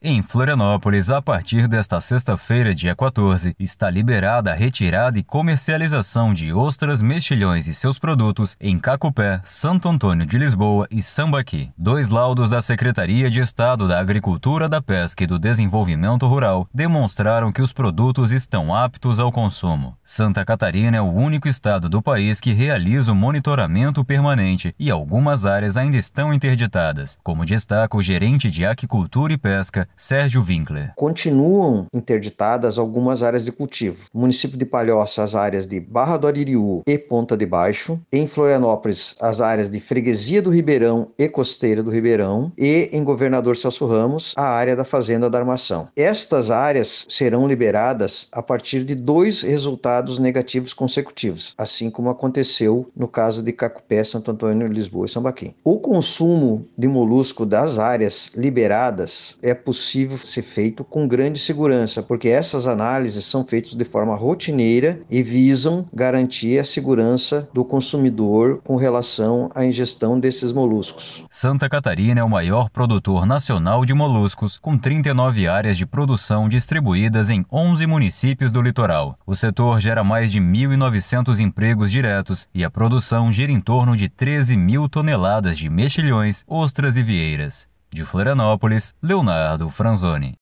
Em Florianópolis, a partir desta sexta-feira, dia 14, está liberada a retirada e comercialização de ostras, mexilhões e seus produtos em Cacupé, Santo Antônio de Lisboa e Sambaqui. 2 laudos da Secretaria de Estado da Agricultura, da Pesca e do Desenvolvimento Rural demonstraram que os produtos estão aptos ao consumo. Santa Catarina é o único estado do país que realiza o monitoramento permanente e algumas áreas ainda estão interditadas, como destaca o gerente de Aquicultura e Pesca, Sérgio Winkler. Continuam interditadas algumas áreas de cultivo. No município de Palhoça, as áreas de Barra do Aririú e Ponta de Baixo. Em Florianópolis, as áreas de Freguesia do Ribeirão e Costeira do Ribeirão. E em Governador Celso Ramos, a área da Fazenda da Armação. Estas áreas serão liberadas a partir de 2 resultados negativos consecutivos, assim como aconteceu no caso de Cacupé, Santo Antônio, Lisboa e Sambaqui. O consumo de molusco das áreas liberadas é possível ser feito com grande segurança, porque essas análises são feitas de forma rotineira e visam garantir a segurança do consumidor com relação à ingestão desses moluscos. Santa Catarina é o maior produtor nacional de moluscos, com 39 áreas de produção distribuídas em 11 municípios do litoral. O setor gera mais de 1.900 empregos diretos e a produção gira em torno de 13 mil toneladas de mexilhões, ostras e vieiras. De Florianópolis, Leonardo Franzoni.